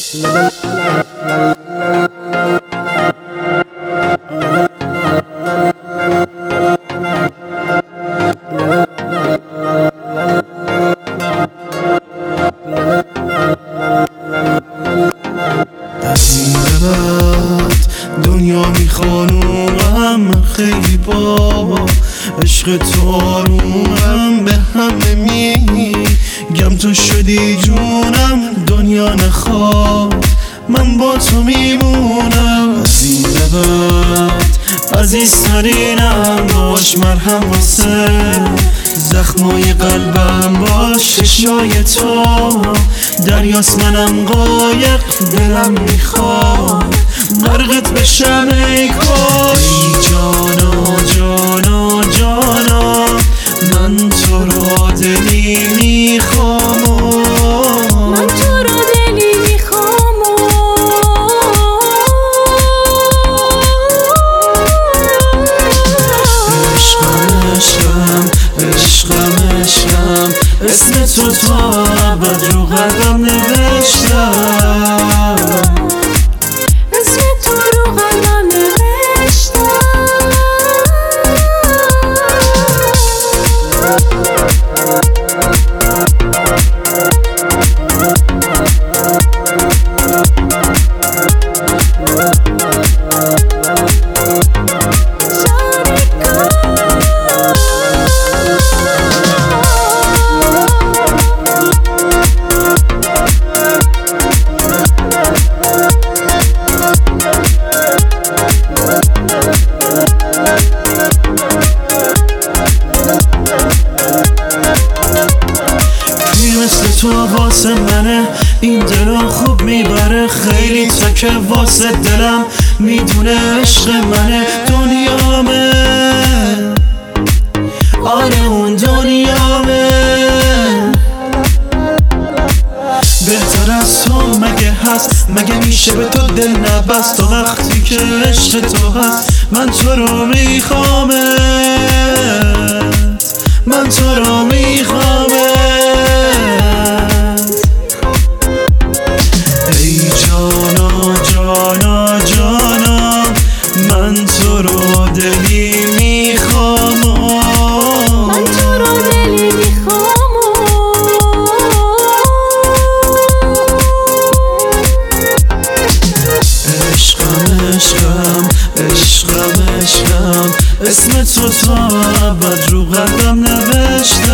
دنیا میخوانم خیلی با عشق تو آرومم، به همه میگم تو شدی جونم. دنیا نخواد من با تو میمونم. از این به بعد عزیزترینم، باش مرهم واسه زخمای قلبم، باش چشای تو دریاست منم قایق، دلم میخواد غرقت بشم ای کاش. ای جانا جانا جانا، من تو را دلی میخوام، من تو را دلی میخوام. عشقم عشقم عشقم عشقم، اسم تو تا ابد رو قلبم نوشتم. تو واسه منه، این دلو خوب میبره، خیلی تکه واسه دلم، میدونه عشق منه. دنیامه آره اون دنیامه، بهتر از تو مگه هست؟ مگه میشه به تو دل نبست؟ تا وقتی که عشق تو هست من تو رو میخوامت، من تو رو میخوامت. ای جانا جانا جانا، من تو رو دلی میخوام، من تو رو دلی میخوام. عشقم عشقم عشقم عشقم، اسم تو تا ابد رو قلبم نوشتم.